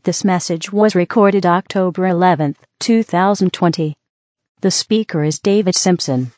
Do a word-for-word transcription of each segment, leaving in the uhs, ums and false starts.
This message was recorded October eleventh, two thousand twenty. The speaker is David Simpson.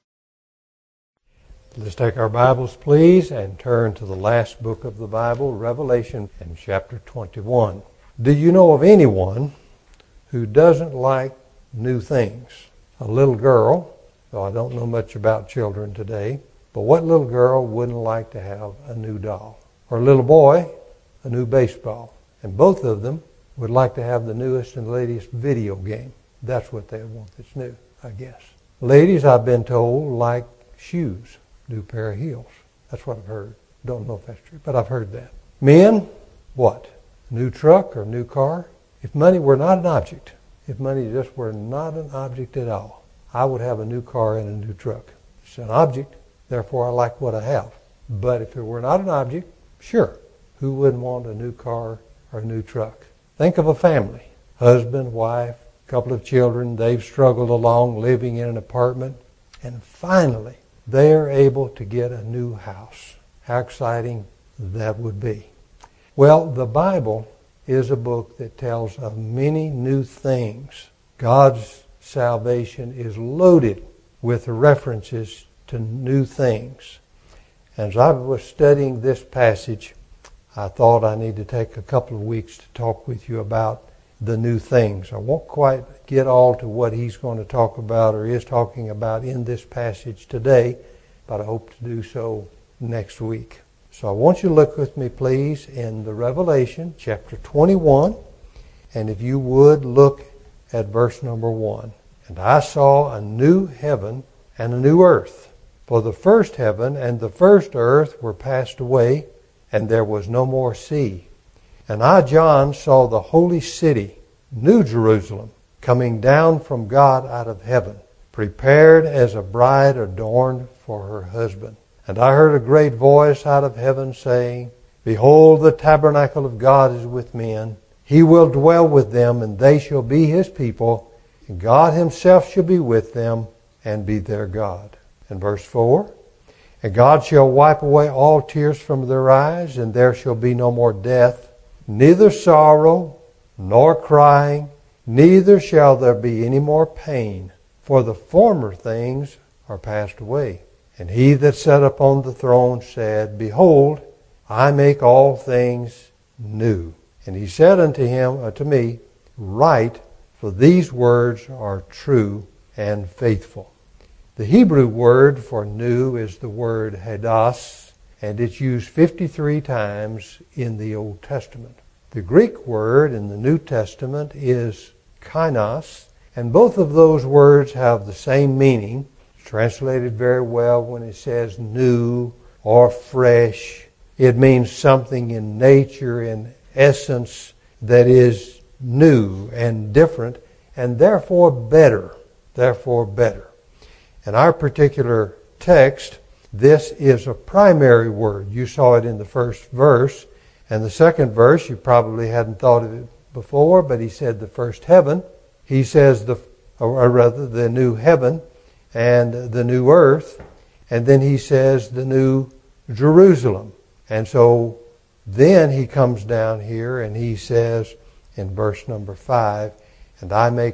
Let's take our Bibles, please, and turn to the last book of the Bible, Revelation, in chapter twenty-one. Do you know of anyone who doesn't like new things? A little girl, though I don't know much about children today, but what little girl wouldn't like to have a new doll? Or a little boy, a new baseball? And both of them would like to have the newest and latest video game. That's what they want that's new, I guess. Ladies, I've been told, like shoes, new pair of heels. That's what I've heard. Don't know if that's true, but I've heard that. Men, what? New truck or new car? If money were not an object, if money just were not an object at all, I would have a new car and a new truck. It's an object, therefore I like what I have. But if it were not an object, sure, who wouldn't want a new car or a new truck? Think of a family, husband, wife, couple of children. They've struggled along living in an apartment, and finally they are able to get a new house. How exciting that would be. Well, the Bible is a book that tells of many new things. God's salvation is loaded with references to new things. As I was studying this passage, I thought I need to take a couple of weeks to talk with you about the new things. I won't quite get all to what he's going to talk about or is talking about in this passage today, but I hope to do so next week. So I want you to look with me, please, in the Revelation chapter twenty-one, and if you would look at verse number one. And I saw a new heaven and a new earth, for the first heaven and the first earth were passed away, and there was no more sea. And I, John, saw the holy city, New Jerusalem, coming down from God out of heaven, prepared as a bride adorned for her husband. And I heard a great voice out of heaven saying, Behold, the tabernacle of God is with men. He will dwell with them, and they shall be his people, and God himself shall be with them and be their God. And verse four, And God shall wipe away all tears from their eyes, and there shall be no more death, neither sorrow, nor crying, neither shall there be any more pain, for the former things are passed away. And he that sat upon the throne said, Behold, I make all things new. And he said unto him, uh, to me, Write, for these words are true and faithful. The Hebrew word for new is the word hadas, and it's used fifty-three times in the Old Testament. The Greek word in the New Testament is kainos, and both of those words have the same meaning. It's translated very well when it says new or fresh. It means something in nature, in essence, that is new and different, and therefore better. Therefore better. In our particular text, this is a primary word. You saw it in the first verse. And the second verse, you probably hadn't thought of it before, but he said the first heaven. He says the, or rather the new heaven and the new earth. And then he says the new Jerusalem. And so then he comes down here and he says in verse number five, And I make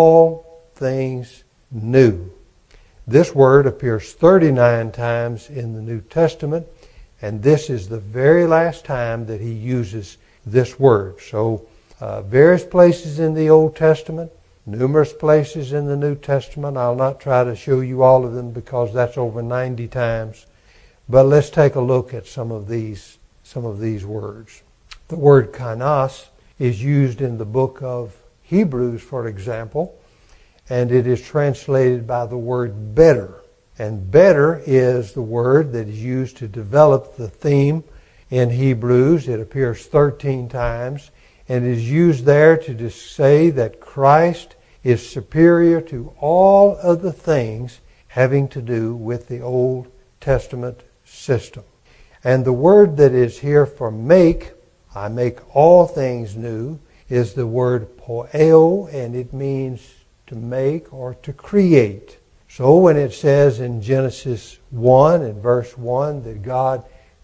all things new. This word appears thirty-nine times in the New Testament, and this is the very last time that he uses this word. So uh, various places in the Old Testament, numerous places in the New Testament. I'll not try to show you all of them because that's over ninety times. But let's take a look at some of these, some of these words. The word kainos is used in the book of Hebrews, for example, and it is translated by the word better. And better is the word that is used to develop the theme in Hebrews. It appears thirteen times, and is used there to just say that Christ is superior to all other things having to do with the Old Testament system. And the word that is here for make, I make all things new, is the word poeo, and it means to make or to create. So when it says in Genesis one, in verse one, that God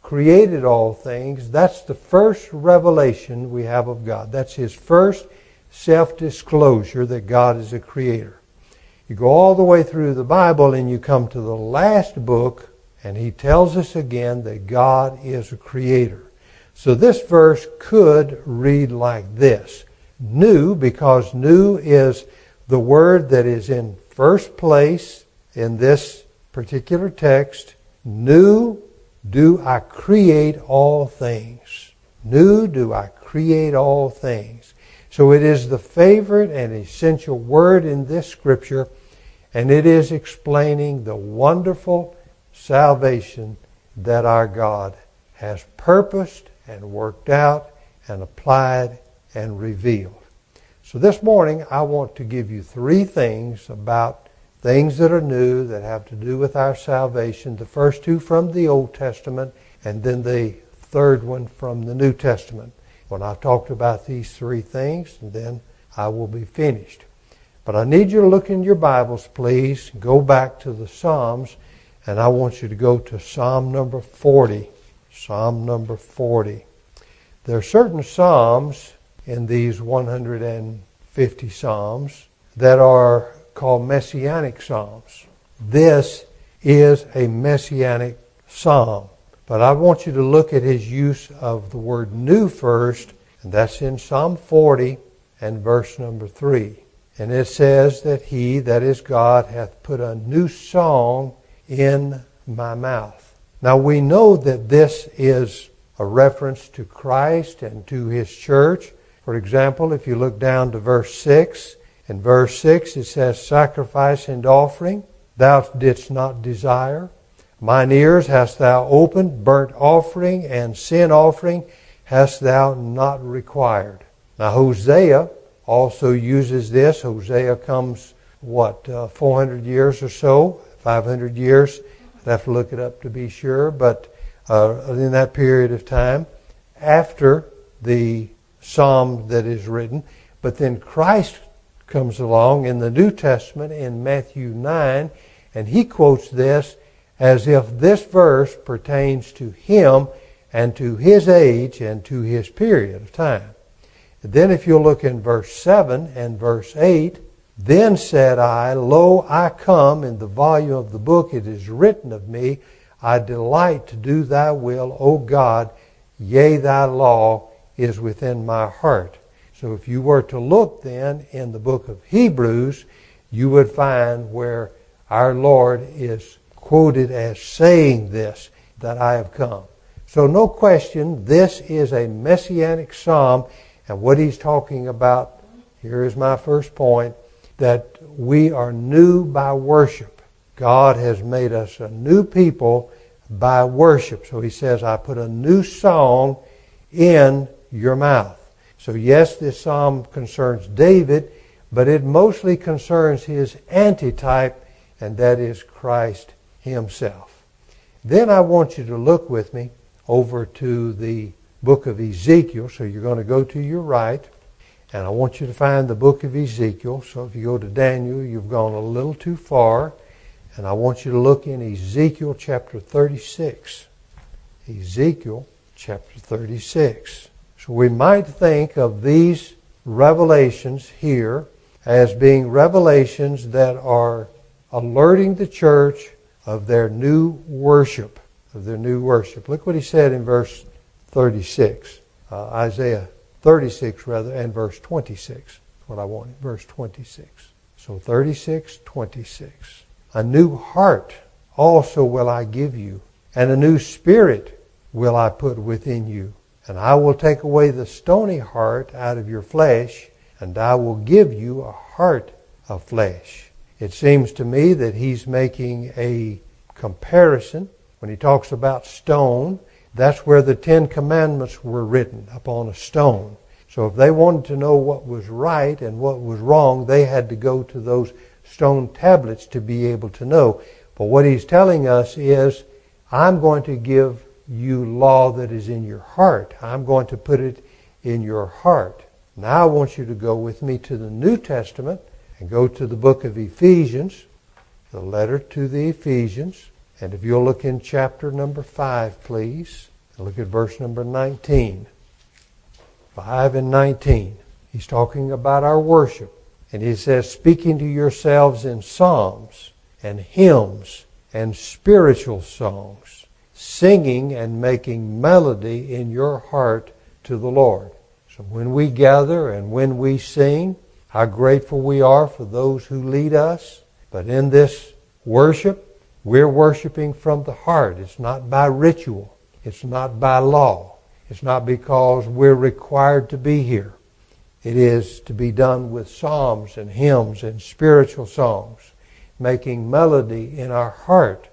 created all things. That's the first revelation we have of God. That's His first self-disclosure that God is a creator. You go all the way through the Bible and you come to the last book, and He tells us again that God is a creator. So this verse could read like this. New, because new is the word that is in first place in this particular text. New do I create all things. New do I create all things. So it is the favorite and essential word in this scripture, and it is explaining the wonderful salvation that our God has purposed and worked out and applied and revealed. So this morning I want to give you three things about things that are new that have to do with our salvation. The first two from the Old Testament, and then the third one from the New Testament. When I've talked about these three things, then I will be finished. But I need you to look in your Bibles, please. Go back to the Psalms, and I want you to go to Psalm number forty. Psalm number forty. There are certain Psalms in these one hundred fifty Psalms that are called Messianic Psalms. This is a Messianic Psalm. But I want you to look at his use of the word new first, and that's in Psalm forty and verse number three. And it says that He, that is God, hath put a new song in my mouth. Now we know that this is a reference to Christ and to His church. For example, if you look down to verse six, in verse six it says, sacrifice and offering thou didst not desire. Mine ears hast thou opened, burnt offering and sin offering hast thou not required. Now Hosea also uses this. Hosea comes, what, uh, four hundred years or so, five hundred years. I'd have to look it up to be sure, but uh, in that period of time, after the psalm that is written. But then Christ comes along in the New Testament in Matthew nine, and He quotes this as if this verse pertains to Him and to His age and to His period of time. Then if you look in verse seven and verse eight, then said I, lo, I come, in the volume of the book it is written of me, I delight to do thy will, O God, yea, thy law is within my heart. So if you were to look then in the book of Hebrews, you would find where our Lord is quoted as saying this, that I have come. So no question, this is a messianic psalm. And what he's talking about, here is my first point, that we are new by worship. God has made us a new people by worship. So he says, I put a new song in your mouth. So yes, this psalm concerns David, but it mostly concerns his antitype, and that is Christ Himself. Then I want you to look with me over to the book of Ezekiel. So you're going to go to your right, and I want you to find the book of Ezekiel. So if you go to Daniel, you've gone a little too far, and I want you to look in Ezekiel chapter thirty-six. Ezekiel chapter thirty-six. So we might think of these revelations here as being revelations that are alerting the church of their new worship, of their new worship. Look what he said in verse thirty-six, uh, Isaiah thirty-six rather, and verse twenty-six. That's what I wanted, verse twenty-six. So thirty-six, twenty-six. A new heart also will I give you, and a new spirit will I put within you. And I will take away the stony heart out of your flesh, and I will give you a heart of flesh. It seems to me that he's making a comparison. When he talks about stone, that's where the Ten Commandments were written, upon a stone. So if they wanted to know what was right and what was wrong, they had to go to those stone tablets to be able to know. But what he's telling us is, I'm going to give you law that is in your heart. I'm going to put it in your heart. Now I want you to go with me to the New Testament and go to the book of Ephesians, the letter to the Ephesians. And if you'll look in chapter number five, please. Look at verse number nineteen. five and nineteen. He's talking about our worship. And he says, speaking to yourselves in psalms and hymns and spiritual songs, singing and making melody in your heart to the Lord. So when we gather and when we sing, how grateful we are for those who lead us. But in this worship, we're worshiping from the heart. It's not by ritual. It's not by law. It's not because we're required to be here. It is to be done with psalms and hymns and spiritual songs, making melody in our heart,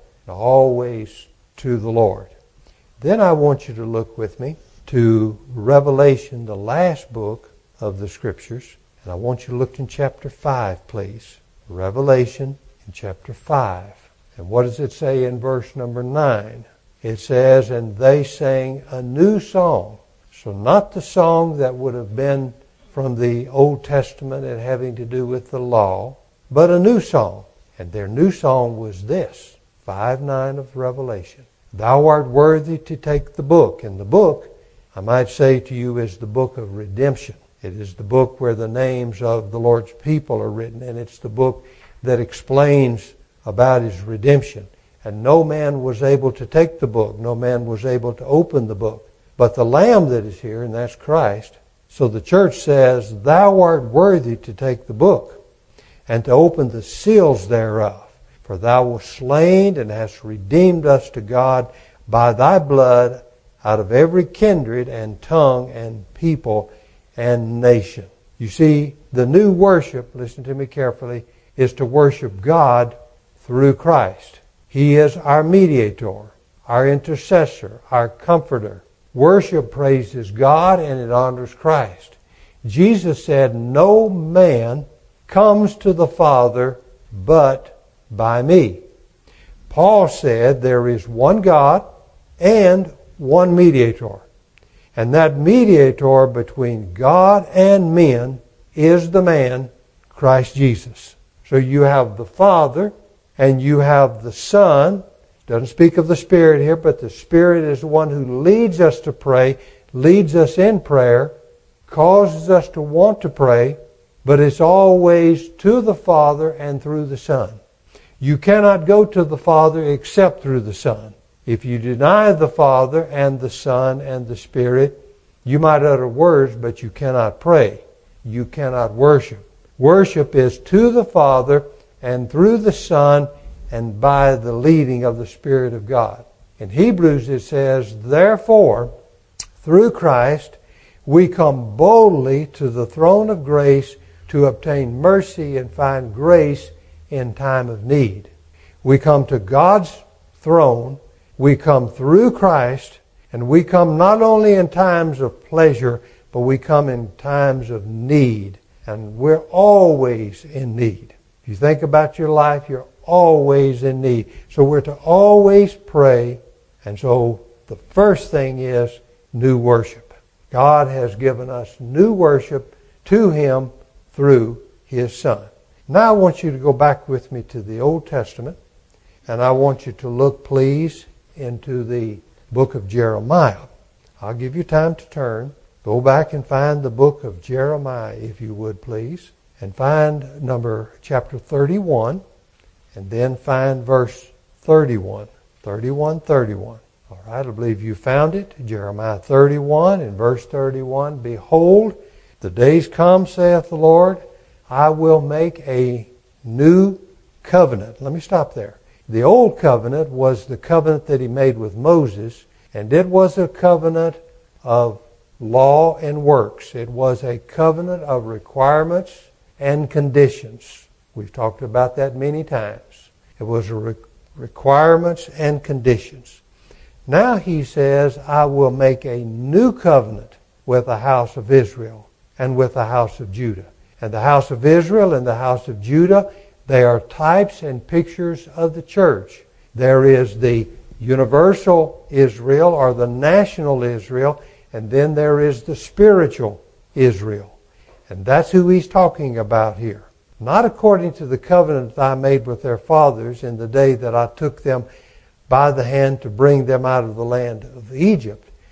always to the Lord. Then I want you to look with me to Revelation, the last book of the Scriptures. And I want you to look in chapter five, please. Revelation in chapter five. And what does it say in verse number nine? It says, and they sang a new song. So not the song that would have been from the Old Testament and having to do with the law, but a new song. And their new song was this, five nine of Revelation. Thou art worthy to take the book. And the book, I might say to you, is the book of redemption. It is the book where the names of the Lord's people are written, and it's the book that explains about His redemption. And no man was able to take the book. No man was able to open the book. But the Lamb that is here, and that's Christ. So the church says, thou art worthy to take the book and to open the seals thereof. For thou wast slain and hast redeemed us to God by thy blood out of every kindred and tongue and people and nation. You see, the new worship, listen to me carefully, is to worship God through Christ. He is our mediator, our intercessor, our comforter. Worship praises God and it honors Christ. Jesus said, no man comes to the Father but by me. Paul said there is one God and one mediator. And that mediator between God and men is the man, Christ Jesus. So you have the Father and you have the Son. Doesn't speak of the Spirit here, but the Spirit is the one who leads us to pray, leads us in prayer, causes us to want to pray, but it's always to the Father and through the Son. You cannot go to the Father except through the Son. If you deny the Father and the Son and the Spirit, you might utter words, but you cannot pray. You cannot worship. Worship is to the Father and through the Son and by the leading of the Spirit of God. In Hebrews it says, therefore, through Christ, we come boldly to the throne of grace to obtain mercy and find grace in time of need. We come to God's throne, we come through Christ, and we come not only in times of pleasure, but we come in times of need. And we're always in need. If you think about your life, you're always in need. So we're to always pray. And so the first thing is new worship. God has given us new worship to Him through His Son. Now I want you to go back with me to the Old Testament. And I want you to look, please, into the book of Jeremiah. I'll give you time to turn. Go back and find the book of Jeremiah, if you would, please. And find number chapter thirty-one. And then find verse thirty-one. thirty-one, thirty-one. All right, I believe you found it. Jeremiah thirty-one and verse thirty-one. Behold, the days come, saith the Lord, I will make a new covenant. Let me stop there. The old covenant was the covenant that He made with Moses, and it was a covenant of law and works. It was a covenant of requirements and conditions. We've talked about that many times. It was a re- requirements and conditions. Now He says, I will make a new covenant with the house of Israel and with the house of Judah. And the house of Israel and the house of Judah, they are types and pictures of the church. There is the universal Israel or the national Israel, and then there is the spiritual Israel. And that's who He's talking about here. Not according to the covenant that I made with their fathers in the day that I took them by the hand to bring them out of the land of Egypt.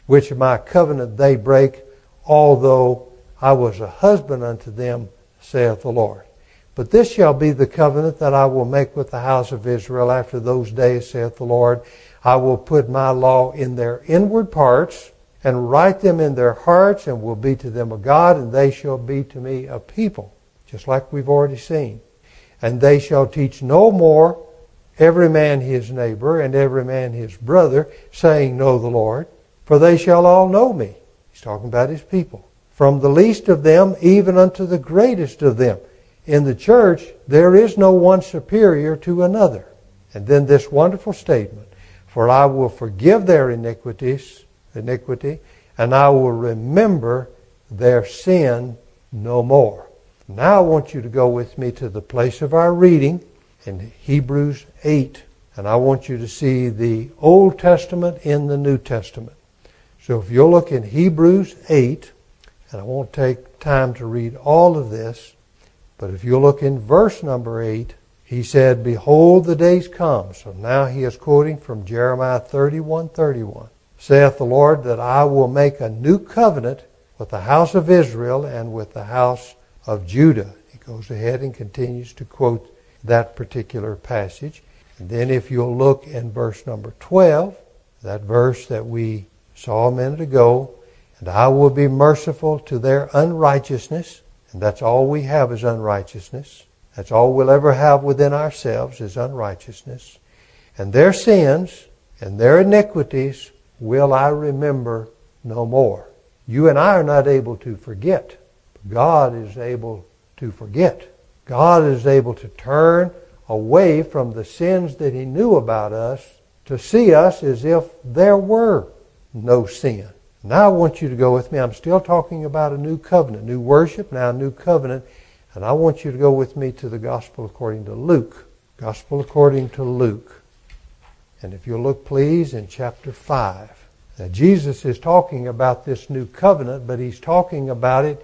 which my covenant they break, although I was a husband unto them, saith the Lord. But this shall be the covenant that I will make with the house of Israel after those days, saith the Lord. I will put my law in their inward parts, and write them in their hearts, and will be to them a God, and they shall be to me a people, just like we've already seen. And they shall teach no more every man his neighbor, and every man his brother, saying, Know the Lord, for they shall all know me. He's talking about his people. From the least of them, even unto the greatest of them. In the church, there is no one superior to another. And then this wonderful statement, For I will forgive their iniquities, iniquity, and I will remember their sin no more. Now I want you to go with me to the place of our reading in Hebrews eight. And I want you to see the Old Testament in the New Testament. So if you'll look in Hebrews eight, and I won't take time to read all of this, but if you'll look in verse number eight, he said, Behold, the days come. So now he is quoting from Jeremiah thirty-one thirty-one. Saith the Lord, that I will make a new covenant with the house of Israel and with the house of Judah. He goes ahead and continues to quote that particular passage. And then if you'll look in verse number twelve, that verse that we saw a minute ago, and I will be merciful to their unrighteousness. And that's all we have is unrighteousness. That's all we'll ever have within ourselves is unrighteousness. And their sins and their iniquities will I remember no more. You and I are not able to forget. God is able to forget. God is able to turn away from the sins that He knew about us to see us as if there were no sin. Now I want you to go with me. I'm still talking about a new covenant, new worship, now a new covenant. And I want you to go with me to the Gospel according to Luke. Gospel according to Luke. And if you'll look, please, in chapter five. Now, Jesus is talking about this new covenant, but He's talking about it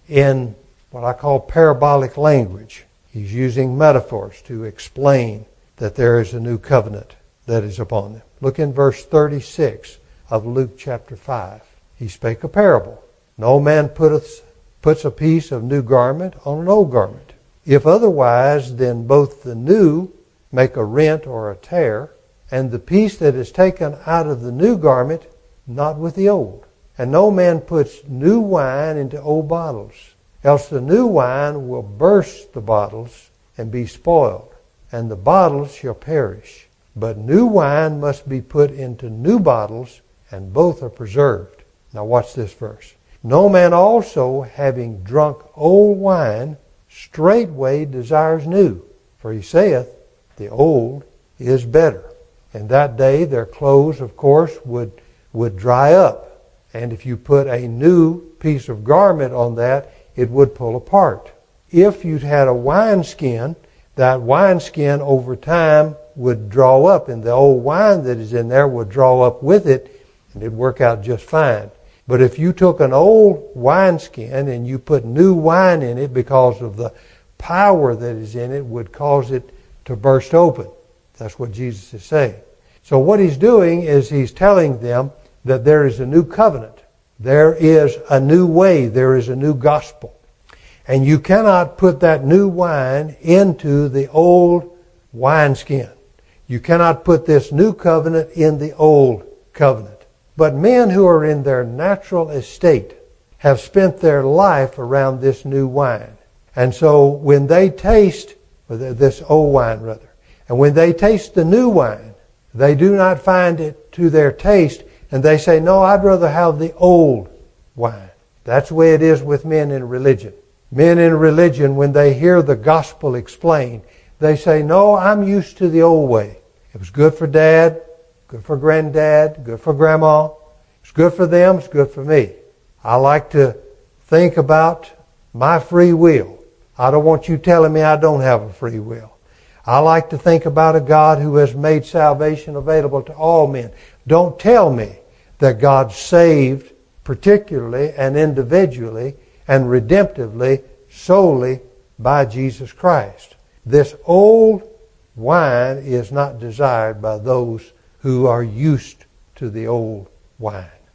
in what I call parabolic language. He's using metaphors to explain that there is a new covenant that is upon them. Look in verse thirty-six of Luke chapter five. He spake a parable. No man putteth puts a piece of new garment on an old garment. If otherwise, then both the new make a rent or a tear, and the piece that is taken out of the new garment not with the old. And no man puts new wine into old bottles, else the new wine will burst the bottles and be spoiled, and the bottles shall perish. But new wine must be put into new bottles, and both are preserved. Now watch this verse. No man also, having drunk old wine, straightway desires new. For he saith, the old is better. In that day their clothes, of course, would, would dry up. And if you put a new piece of garment on that, it would pull apart. If you'd had a wineskin, that wineskin over time would draw up, and the old wine that is in there would draw up with it, and it'd work out just fine. But if you took an old wineskin and you put new wine in it, because of the power that is in it, would cause it to burst open. That's what Jesus is saying. So what He's doing is He's telling them that there is a new covenant. There is a new way. There is a new gospel. And you cannot put that new wine into the old wineskin. You cannot put this new covenant in the old covenant. But men who are in their natural estate have spent their life around this new wine. And so when they taste, this old wine rather, and when they taste the new wine, they do not find it to their taste, and they say, no, I'd rather have the old wine. That's the way it is with men in religion. Men in religion, when they hear the gospel explained, they say, no, I'm used to the old way. It was good for Dad, good for Granddad, good for Grandma. It's good for them, it's good for me. I like to think about my free will. I don't want you telling me I don't have a free will. I like to think about a God who has made salvation available to all men. Don't tell me that God saved particularly and individually and redemptively solely by Jesus Christ. This old wine is not desired by those who are used to the old wine.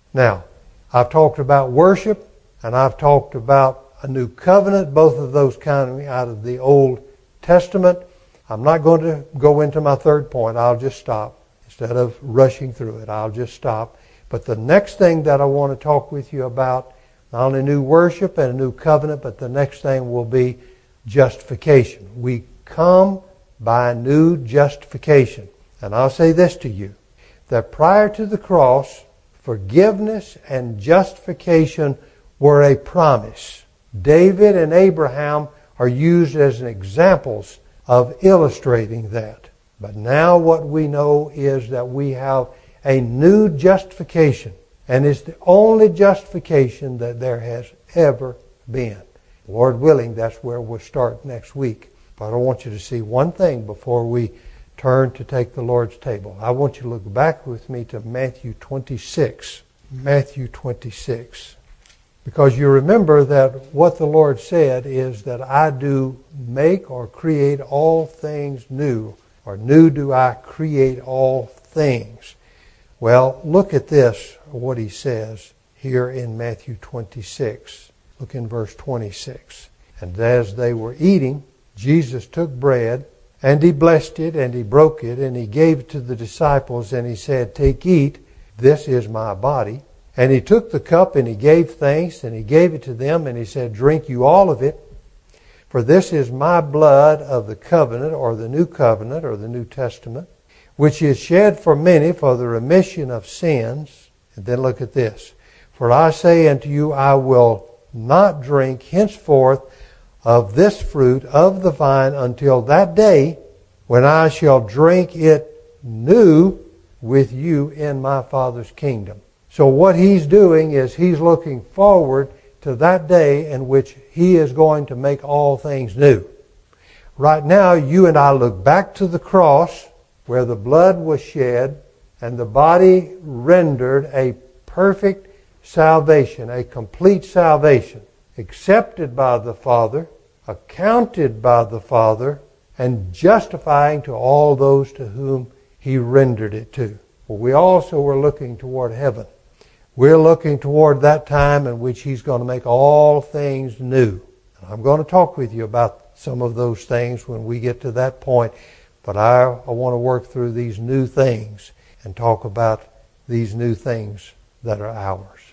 Now, I've talked about worship, and I've talked about a new covenant, both of those coming out of the Old Testament. I'm not going to go into my third point. I'll just stop. Instead of rushing through it, I'll just stop. But the next thing that I want to talk with you about, not only new worship and a new covenant, but the next thing will be justification. We come by a new justification. And I'll say this to you, that prior to the cross, forgiveness and justification were a promise. David and Abraham are used as examples of illustrating that. But now what we know is that we have a new justification, and it's the only justification that there has ever been. Lord willing, that's where we'll start next week. But I want you to see one thing before we turn to take the Lord's table. I want you to look back with me to Matthew twenty-six. Matthew twenty-six. Because you remember that what the Lord said is that I do make or create all things new, or new do I create all things. Well, look at this, what he says here in Matthew twenty-six. Look in verse twenty-six. And as they were eating, Jesus took bread, and he blessed it, and he broke it, and he gave it to the disciples, and he said, "Take, eat, this is my body." And he took the cup, and he gave thanks, and he gave it to them, and he said, "Drink you all of it, for this is my blood of the covenant," or the new covenant, or the New Testament, "which is shed for many for the remission of sins." And then look at this. "For I say unto you, I will not drink henceforth of this fruit of the vine until that day when I shall drink it new with you in my Father's kingdom." So what he's doing is he's looking forward to that day in which he is going to make all things new. Right now, you and I look back to the cross where the blood was shed and the body rendered a perfect salvation, a complete salvation, accepted by the Father, accounted by the Father, and justifying to all those to whom he rendered it to. Well, we also were looking toward heaven. We're looking toward that time in which he's going to make all things new. And I'm going to talk with you about some of those things when we get to that point. But I, I want to work through these new things and talk about these new things that are ours.